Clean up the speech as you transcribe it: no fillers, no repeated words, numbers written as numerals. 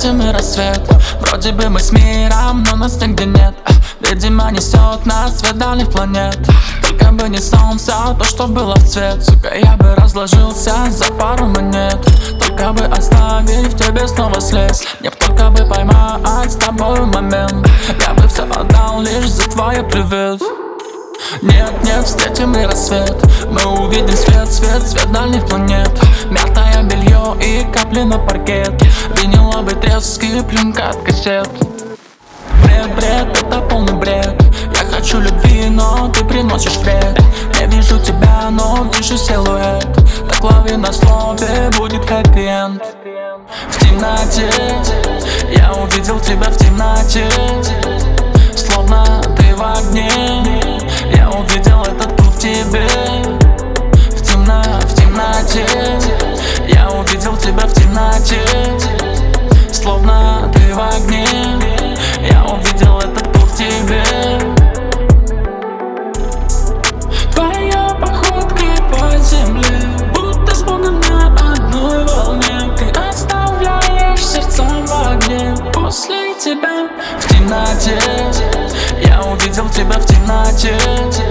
встретим и рассвет. Вроде бы мы с миром, но нас нигде нет. Видимо, несет нас свет дальних планет. Только бы не солнце, то, что было в цвет. Сука, я бы разложился за пару монет. Только бы оставить в тебе снова след. Мне б только бы поймать с тобой момент. Я бы все отдал лишь за твой привет. Нет, нет, встретим и рассвет. Мы увидим свет, свет, свет дальних планет. Мятое белье и капли на паркет. Виниловый треск и пленка от кассет. Бред, бред, это полный бред. Я хочу любви, но ты приносишь вред. Я вижу тебя, но вижу силуэт. Так лови на слове, будет хэппи-энд. В темноте я увидел тебя в темноте. Словно ты в огне. Я увидел этот путь в тебе. В темноте я увидел тебя в темноте. Словно ты в огне. Я увидел этот путь в тебе. Твоя походка по земле, будто с Богом на одной волне. Ты оставляешь сердце в огне. После тебя в темноте я увидел тебя в темноте.